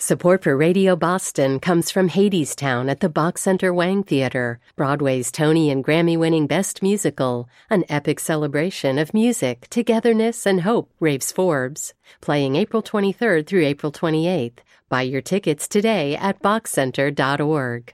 Support for Radio Boston comes from Hadestown at the Bach Center Wang Theater, Broadway's Tony and Grammy-winning Best Musical, an epic celebration of music, togetherness, and hope, raves Forbes. Playing April 23rd through April 28th. Buy your tickets today at bachcenter.org.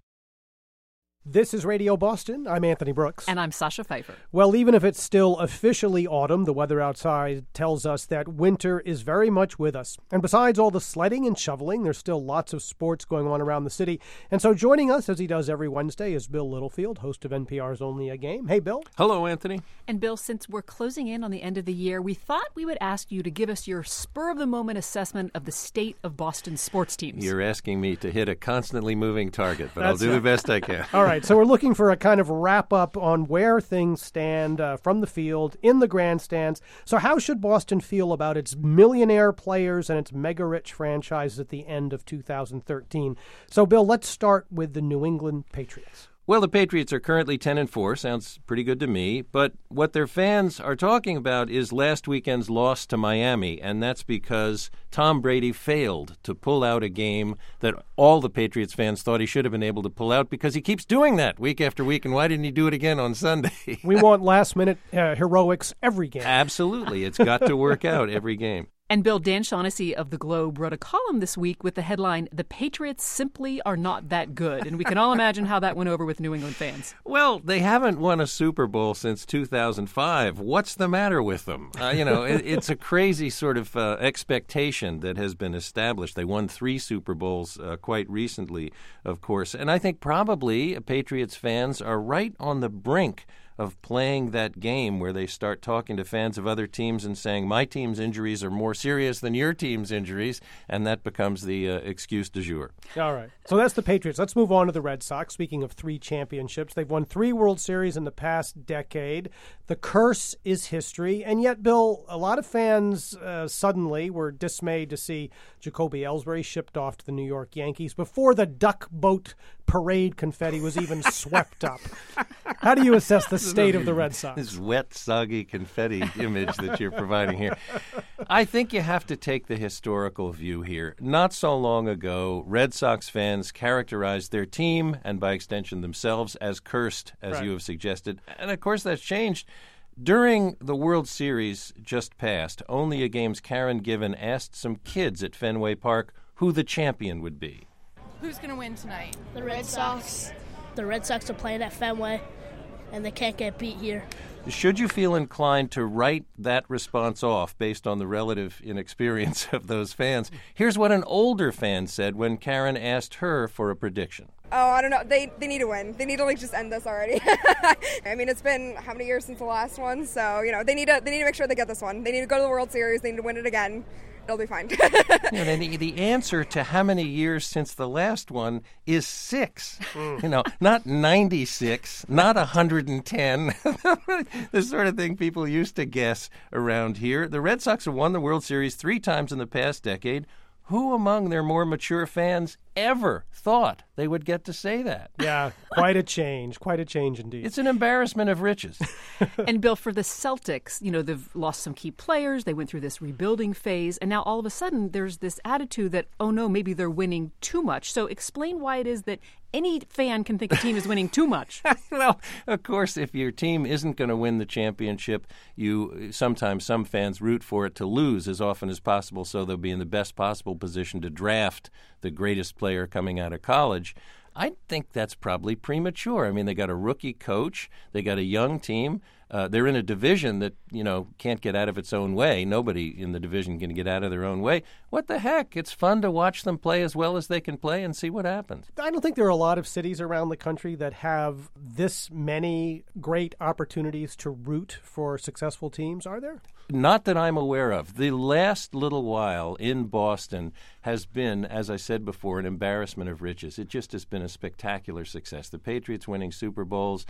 This is Radio Boston. I'm Anthony Brooks. And I'm Sasha Pfeiffer. Well, even if it's still officially autumn, the weather outside tells us that winter is very much with us. And besides all the sledding and shoveling, there's still lots of sports going on around the city. And so joining us, as he does every Wednesday, is Bill Littlefield, host of NPR's Only a Game. Hey, Bill. Hello, Anthony. And Bill, since we're closing in on the end of the year, we thought we would ask you to give us your spur-of-the-moment assessment of the state of Boston sports teams. You're asking me to hit a constantly moving target, but I'll do the best I can. All right. So we're looking for a kind of wrap-up on where things stand from the field, in the grandstands. So how should Boston feel about its millionaire players and its mega-rich franchise at the end of 2013? So, Bill, let's start with the New England Patriots. Well, the Patriots are currently 10-4. Sounds pretty good to me. But what their fans are talking about is last weekend's loss to Miami, and that's because Tom Brady failed to pull out a game that all the Patriots fans thought he should have been able to pull out because he keeps doing that week after week, and why didn't he do it again on Sunday? We want last-minute heroics every game. Absolutely. It's got to work out every game. And Bill, Dan Shaughnessy of The Globe wrote a column this week with the headline, "The Patriots Simply Are Not That Good." And we can all imagine how that went over with New England fans. Well, they haven't won a Super Bowl since 2005. What's the matter with them? It's a crazy sort of expectation that has been established. They won 3 Super Bowls quite recently, of course. And I think probably Patriots fans are right on the brink of playing that game where they start talking to fans of other teams and saying, my team's injuries are more serious than your team's injuries, and that becomes the excuse du jour. All right. So that's the Patriots. Let's move on to the Red Sox. Speaking of 3 championships, they've won 3 World Series in the past decade. The curse is history, and yet, Bill, a lot of fans suddenly were dismayed to see Jacoby Ellsbury shipped off to the New York Yankees before the duck boat parade confetti was even swept up. How do you assess the state of the Red Sox? This wet, soggy confetti image that you're providing here. I think you have to take the historical view here. Not so long ago, Red Sox fans characterized their team, and by extension themselves, as cursed, as you have suggested. And of course that's changed. During the World Series just passed, Only a Game's Karen Given asked some kids at Fenway Park who the champion would be. Who's going to win tonight? The Red Sox. The Red Sox are playing at Fenway, and they can't get beat here. Should you feel inclined to write that response off based on the relative inexperience of those fans, here's what an older fan said when Karen asked her for a prediction. Oh, I don't know. They need to win. They need to just end this already. I mean, it's been how many years since the last one? So, they need to make sure they get this one. They need to go to the World Series. They need to win it again. It'll be fine. The answer to how many years since the last one is 6. Not 96, not 110. The sort of thing people used to guess around here. The Red Sox have won the World Series 3 times in the past decade. Who among their more mature fans ever thought they would get to say that? Yeah, quite a change indeed. It's an embarrassment of riches. And Bill, for the Celtics, they've lost some key players. They went through this rebuilding phase, and now all of a sudden there's this attitude that, oh no, maybe they're winning too much. So explain why it is that any fan can think a team is winning too much. Well, of course, if your team isn't going to win the championship, sometimes some fans root for it to lose as often as possible, so they'll be in the best possible position to draft the greatest player coming out of college. I think that's probably premature. I mean, they got a rookie coach. They got a young team. They're in a division that, can't get out of its own way. Nobody in the division can get out of their own way. What the heck? It's fun to watch them play as well as they can play and see what happens. I don't think there are a lot of cities around the country that have this many great opportunities to root for successful teams, are there? Not that I'm aware of. The last little while in Boston has been, as I said before, an embarrassment of riches. It just has been a spectacular success. The Patriots winning Super Bowls,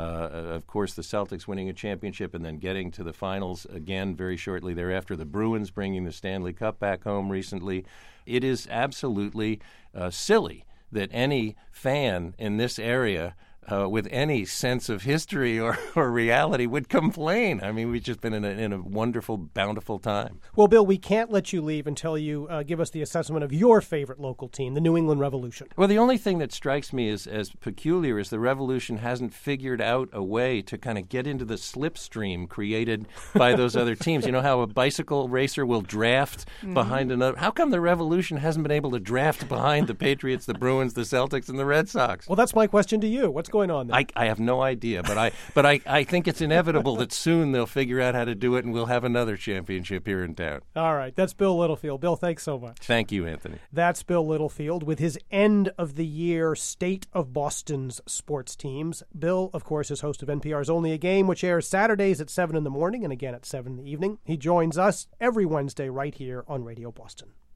of course the Celtics winning a championship and then getting to the finals again very shortly thereafter. The Bruins bringing the Stanley Cup back home recently. It is absolutely silly that any fan in this area with any sense of history or reality would complain. I mean, we've just been in a wonderful, bountiful time. Well, Bill, we can't let you leave until you give us the assessment of your favorite local team, the New England Revolution. Well, the only thing that strikes me as peculiar is the Revolution hasn't figured out a way to kind of get into the slipstream created by those other teams. You know how a bicycle racer will draft behind another? How come the Revolution hasn't been able to draft behind the Patriots, the Bruins, the Celtics, and the Red Sox? Well, that's my question to you. What's going on there? I have no idea, but I think it's inevitable that soon they'll figure out how to do it, and we'll have another championship here in town. All right. That's Bill Littlefield. Bill, thanks so much. Thank you, Anthony. That's Bill Littlefield with his end-of-the-year State of Boston's sports teams. Bill, of course, is host of NPR's Only a Game, which airs Saturdays at 7 in the morning and again at 7 in the evening. He joins us every Wednesday right here on Radio Boston.